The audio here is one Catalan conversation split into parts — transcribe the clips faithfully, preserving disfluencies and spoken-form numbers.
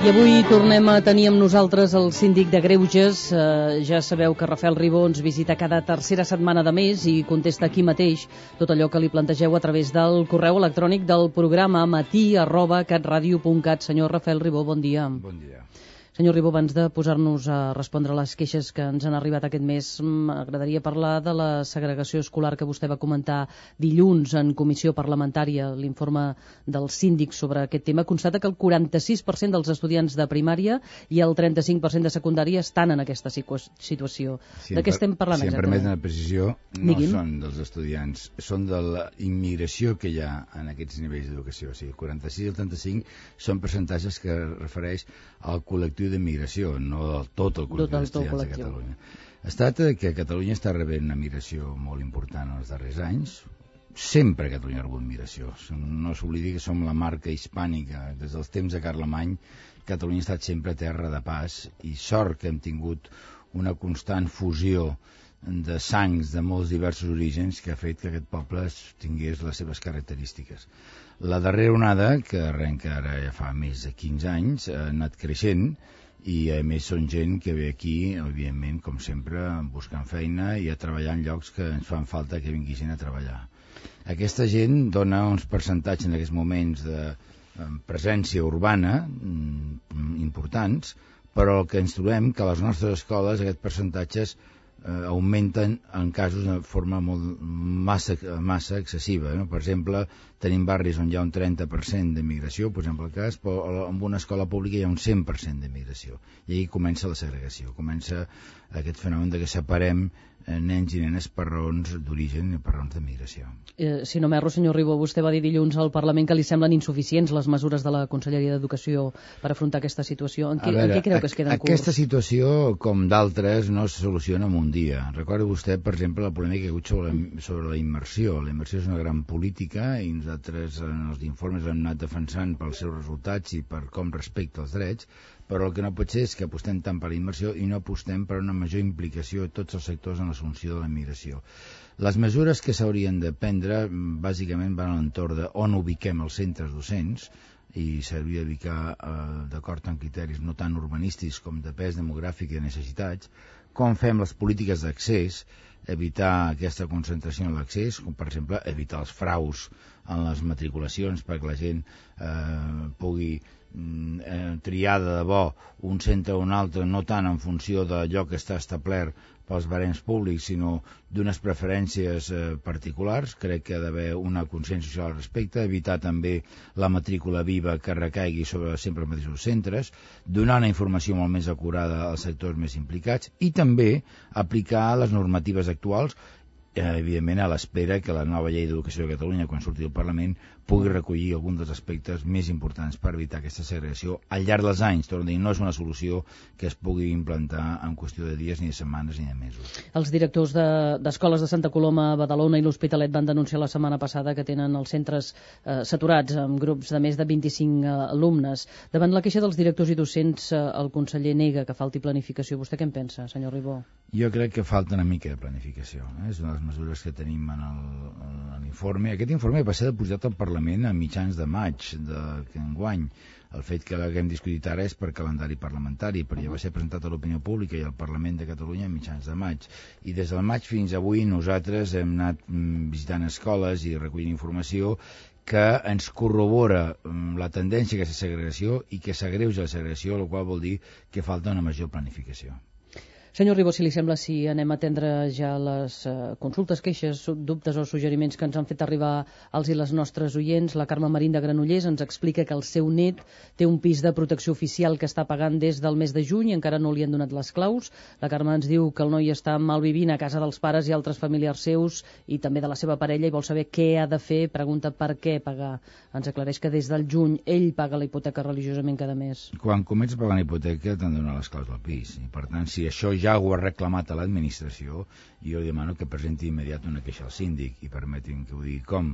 I avui tornem a tenir amb nosaltres el síndic de Greuges. Eh, ja sabeu que Rafael Ribó ens visita cada tercera setmana de mes i contesta aquí mateix tot allò que li plantegeu a través del correu electrònic del programa matí arroba catradio punt cat. Senyor Rafael Ribó, bon dia. Bon dia. Senyor Ribó, abans de posar-nos a respondre les queixes que ens han arribat aquest mes, m'agradaria parlar de la segregació escolar que vostè va comentar dilluns en comissió parlamentària. L'informe del síndic sobre aquest tema constata que el quaranta-sis per cent dels estudiants de primària i el trenta-cinc per cent de secundària estan en aquesta situació. Si de què estem parlant si exactament? Si em permet una precisió, no Digui'm. Són dels estudiants, són de la immigració que hi ha en aquests nivells d'educació. O sigui, el quaranta-sis i el trenta-cinc són percentatges que refereix al col·lectiu d'immigració, no del tot el col·lectiu d'estudiants de Catalunya. Es tracta que Catalunya està rebent una migració molt important en els darrers anys. Sempre Catalunya ha rebut migració. No s'oblidi que som la marca hispànica. Des dels temps de Carlemany, Catalunya ha estat sempre terra de pas i sort que hem tingut una constant fusió de sangs de molts diversos orígens que ha fet que aquest poble tingués les seves característiques. La darrera onada, que arrenca ara ja fa més de quinze anys, ha anat creixent i a més són gent que ve aquí, evidentment, com sempre, buscant feina i a treballar en llocs que ens fan falta que vingui gent a treballar. Aquesta gent dona uns percentatges en aquests moments de presència urbana importants, però el que ens trobem que a les nostres escoles aquests percentatges eh, augmenten en casos de forma molt, massa, massa excessiva. No? Per exemple, tenim barris on hi ha un trenta per cent de migració, per exemple, el cas, però en una escola pública hi ha un cent per cent de migració. I ahí comença la segregació, comença aquest fenomen de que separem nens i nenes per raons d'origen i per raons de migració. Eh, si no m'erro, senyor Ribó, vostè va dir dilluns al Parlament que li semblen insuficients les mesures de la Conselleria d'Educació per afrontar aquesta situació. En què, veure, en què creu que es queden curts? Aquesta situació, com d'altres, no es soluciona en un dia. Recorda vostè, per exemple, la polèmica que hi ha hagut sobre la, sobre la immersió. La immersió és una gran política i nosaltres en els informes l'hem anat defensant pels seus resultats i per com respecta els drets, però el que no pot ser és que apostem tant per la immersió i no apostem per una major implicació de tots els sectors en l'assumpció de la immigració. Les mesures que s'haurien de prendre bàsicament van a l'entorn d'on ubiquem els centres docents i s'hauria d'ubicar eh, d'acord amb criteris no tan urbanístics com de pes demogràfic i de necessitats, com fem les polítiques d'accés, evitar aquesta concentració en l'accés, com per exemple evitar els fraus en les matriculacions perquè la gent eh, pugui eh, triar de debò un centre o un altre, no tant en funció d'allò que està establert pels barems públics, sinó d'unes preferències eh, particulars. Crec que ha d'haver una consciència social al respecte, evitar també la matrícula viva que recaigui sobre sempre els mateixos centres, donar una informació molt més acurada als sectors més implicats i també aplicar les normatives actuals, eh, evidentment a l'espera que la nova llei d'educació de Catalunya, quan surti del Parlament, pugui recollir alguns dels aspectes més importants per evitar aquesta segregació al llarg dels anys. Torno a dir, no és una solució que es pugui implantar en qüestió de dies, ni de setmanes, ni de mesos. Els directors d'escoles de, de Santa Coloma, Badalona i l'Hospitalet van denunciar la setmana passada que tenen els centres eh, saturats amb grups de més de vint-i-cinc eh, alumnes. Davant la queixa dels directors i docents, eh, el conseller nega que falti planificació. Vostè què en pensa, senyor Ribó? Jo crec que falta una mica de planificació. Eh? És una de les mesures que tenim en l'informe. Aquest informe va ser depositat al Parlament a mitjans de maig d'enguany. El fet que l'haguem discutit ara és per calendari parlamentari, però ja va ser presentat a l'opinió pública i al Parlament de Catalunya a mitjans de maig. I des del maig fins avui nosaltres hem anat visitant escoles i recollint informació que ens corrobora la tendència a aquesta segregació i que s'agreuja la segregació, el qual vol dir que falta una major planificació. Senyor Ribó, si li sembla, si anem a atendre ja les uh, consultes, queixes, dubtes o suggeriments que ens han fet arribar als i les nostres oients. La Carme Marín de Granollers ens explica que el seu net té un pis de protecció oficial que està pagant des del mes de juny i encara no li han donat les claus. La Carme ens diu que el noi està malvivint a casa dels pares i altres familiars seus i també de la seva parella i vol saber què ha de fer. Pregunta per què pagar. Ens aclareix que des del juny ell paga la hipoteca religiosament cada mes. Quan comença a pagar la hipoteca t'han de donar les claus del pis i per tant si això ja ho ha reclamat a l'administració, jo li demano que presenti immediat una queixa al síndic i permetin que ho digui com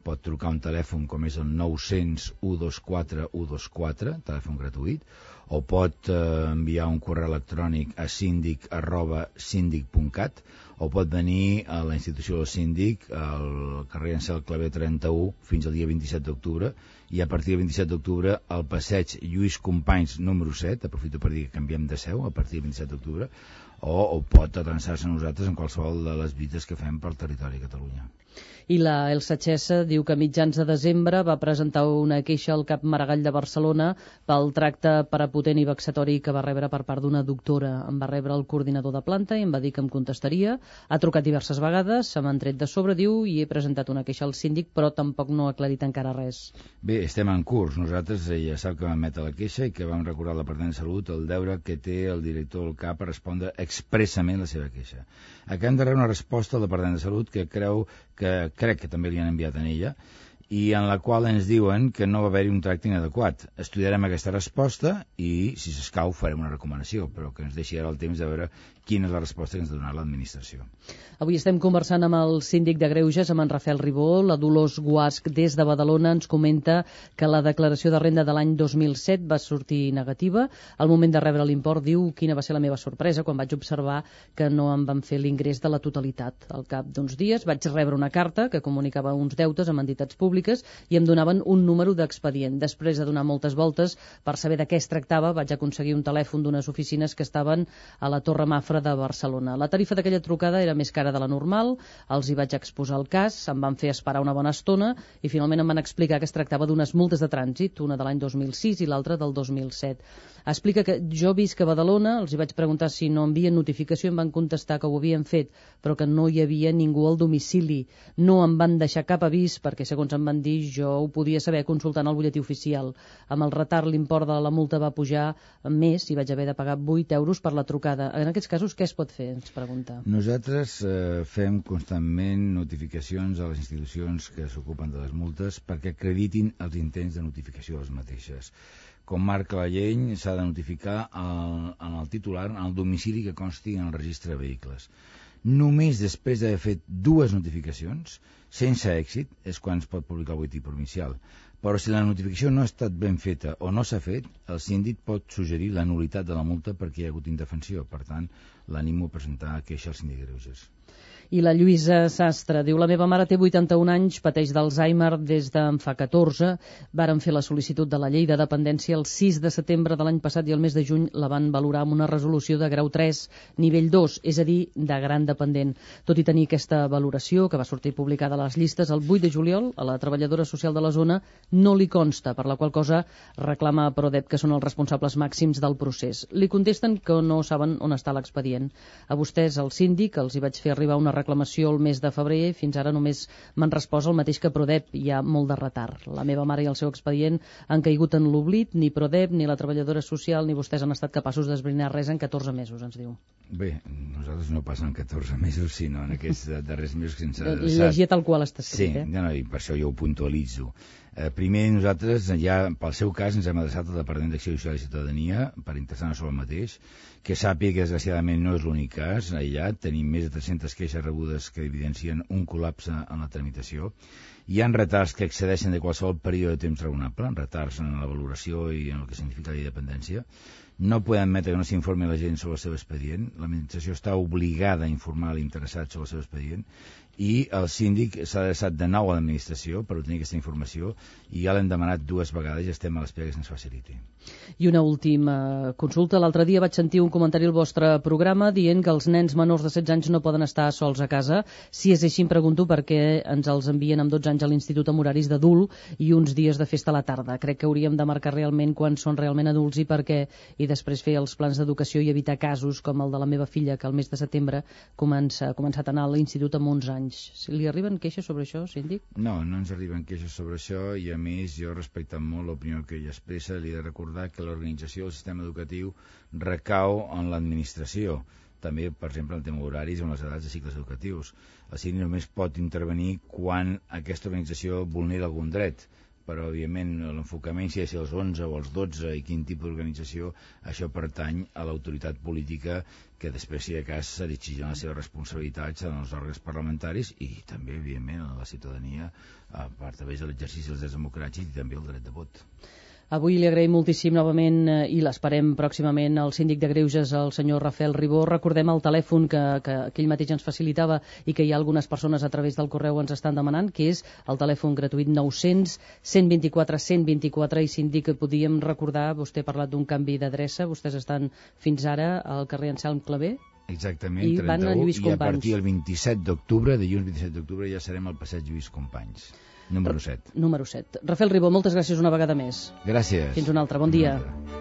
pot trucar un telèfon com és el nou cents u dos quatre u dos quatre, telèfon gratuït, o pot eh, enviar un correu electrònic a síndic arroba síndic punt cat, o pot venir a la institució del síndic al carrer Ansel Clavé trenta-u fins al dia vint-i-set d'octubre, i a partir del vint-i-set d'octubre al passeig Lluís Companys número set, aprofito per dir que canviem de seu a partir del vint-i-set d'octubre, o, o pot adreçar-se a nosaltres en qualsevol de les visites que fem pel territori de Catalunya. I la Elsa Chessa diu que a mitjans de desembre va presentar una queixa al Cap Maragall de Barcelona pel tracte prepotent i vexatori que va rebre per part d'una doctora. Em va rebre el coordinador de planta i em va dir que em contestaria. Ha trucat diverses vegades, se m'han tret de sobre, diu, i he presentat una queixa al síndic, però tampoc no ha aclarit encara res. Bé, estem en curs. Nosaltres ja sap que vam emetre la queixa i que vam recordar al Departament de Salut el deure que té el director del C A P a respondre expressament la seva queixa. Acabem de rebre una resposta del Departament de Salut que creu que crec que també li han enviat a ella, i en la qual ens diuen que no va haver-hi un tracte inadequat. Estudiarem aquesta resposta i, si s'escau, farem una recomanació, però que ens deixi ara el temps de veure quina és la resposta que ens donarà l'administració. Avui estem conversant amb el síndic de Greuges, amb en Rafael Ribó. La Dolors Guasch, des de Badalona, ens comenta que la declaració de renda de l'any dos mil set va sortir negativa. Al moment de rebre l'import, diu, quina va ser la meva sorpresa quan vaig observar que no em van fer l'ingrés de la totalitat. Al cap d'uns dies vaig rebre una carta que comunicava uns deutes amb entitats públiques i em donaven un número d'expedient. Després de donar moltes voltes per saber de què es tractava, vaig aconseguir un telèfon d'unes oficines que estaven a la Torre Mafra de Barcelona. La tarifa d'aquella trucada era més cara de la normal, els hi vaig exposar el cas, em van fer esperar una bona estona i finalment em van explicar que es tractava d'unes multes de trànsit, una de l'any dos mil sis i l'altra del dos mil set. Explica que jo visc a Badalona, els hi vaig preguntar si no envien notificació, em van contestar que ho havien fet, però que no hi havia ningú al domicili. No em van deixar cap avís perquè, segons em van dir, jo ho podia saber consultant el butlletí oficial. Amb el retard, l'import de la multa va pujar més i vaig haver de pagar vuit euros per la trucada. En aquests casos, què es pot fer? Ens pregunta. Nosaltres eh, fem constantment notificacions a les institucions que s'ocupen de les multes perquè acreditin els intents de notificació de les mateixes. Com marca la llei, s'ha de notificar el, en el titular, en el domicili que consti en el registre de vehicles. Només després d'haver fet dues notificacions, sense èxit, és quan es pot publicar el butlletí provincial. Però si la notificació no ha estat ben feta o no s'ha fet, el síndic pot suggerir la nul·litat de la multa perquè hi ha hagut indefensió. Per tant, l'animo a presentar queixa al síndic de Greuges. I la Lluïsa Sastre diu: la meva mare té vuitanta-un anys, pateix d'Alzheimer des d'en fa catorze. Varen fer la sol·licitud de la llei de dependència el sis de setembre de l'any passat i el mes de juny la van valorar amb una resolució de grau tres, nivell dos, és a dir, de gran dependent. Tot i tenir aquesta valoració, que va sortir publicada a les llistes el vuit de juliol, a la treballadora social de la zona no li consta, per la qual cosa reclama a Prodep, que són els responsables màxims del procés. Li contesten que no saben on està l'expedient. A vostès, el síndic, els hi vaig fer arribar una reclamació el mes de febrer i fins ara només m'han respost el mateix que Prodep. Hi ha molt de retard. La meva mare i el seu expedient han caigut en l'oblit. Ni Prodep, ni la treballadora social, ni vostès han estat capaços d'esbrinar res en catorze mesos, ens diu. Bé, nosaltres no passen catorze mesos, sinó en aquests darrers mesos que ens ha adreçat. Llegir tal qual està escrit, eh? Sí, no, i per això jo ho puntualitzo. Eh, primer, nosaltres ja, pel seu cas, ens hem adreçat al Departament d'Acció Social i Ciutadania per interessar-nos sobre el mateix, que sàpiga que, desgraciadament, no és l'únic cas aïllat. Tenim més de tres-centes queixes rebudes que evidencien un col·lapse en la tramitació. Hi ha retards que excedeixen de qualsevol període de temps raonable, retards en la valoració i en el que significa la independència. No podem admetre que no s'informi la gent sobre el seu expedient. L'administració està obligada a informar l'interessat sobre el seu expedient i el síndic s'ha adreçat de nou a l'administració per obtenir aquesta informació i ja l'hem demanat dues vegades i estem a l'espera que se'ns faciliti. I una última consulta. L'altre dia vaig sentir un comentari al vostre programa dient que els nens menors de setze anys no poden estar sols a casa. Si és així, em pregunto per què ens els envien amb dotze anys a l'institut amb horaris d'adult i uns dies de festa a la tarda. Crec que hauríem de marcar realment quan són realment adults i per què, i després fer els plans d'educació i evitar casos com el de la meva filla, que al mes de setembre comença, ha començat a anar a l'institut amb onze anys. Li arriben queixes sobre això, síndic? No, no ens arriben queixes sobre això i, a més, jo, respectant molt l'opinió que ell expressa, li he de recordar que l'organització del sistema educatiu recau en l'administració. També, per exemple, el tema horaris o les edats de cicles educatius. El síndic només pot intervenir quan aquesta organització vulnera algun dret, però, òbviament, l'enfocament, si ha de ser els onze o els dotze i quin tipus d'organització, això pertany a l'autoritat política que després, si de cas, s'ha d'exigir les seves responsabilitats en els òrgans parlamentaris i també, evidentment, a la ciutadania a part a través de l'exercici dels drets democràtics i també el dret de vot. Avui li agraïm moltíssim novament eh, i l'esperem pròximament al síndic de Greuges, el senyor Rafael Ribó. Recordem el telèfon que, que, que ell mateix ens facilitava i que hi ha algunes persones a través del correu ens estan demanant, que és el telèfon gratuït nou cents, cent i vint quatre, cent i vint quatre, i síndic, podíem recordar, vostè ha parlat d'un canvi d'adreça, vostès estan fins ara al carrer Anselm Clavé. Exactament, I van a trenta-u, Lluís i a Companys. partir del vint-i-set d'octubre, dilluns vint-i-set d'octubre, ja serem al passeig Lluís Companys, número set. Número set. Rafael Ribó, moltes gràcies una vegada més. Gràcies. Fins una altra, bon dia.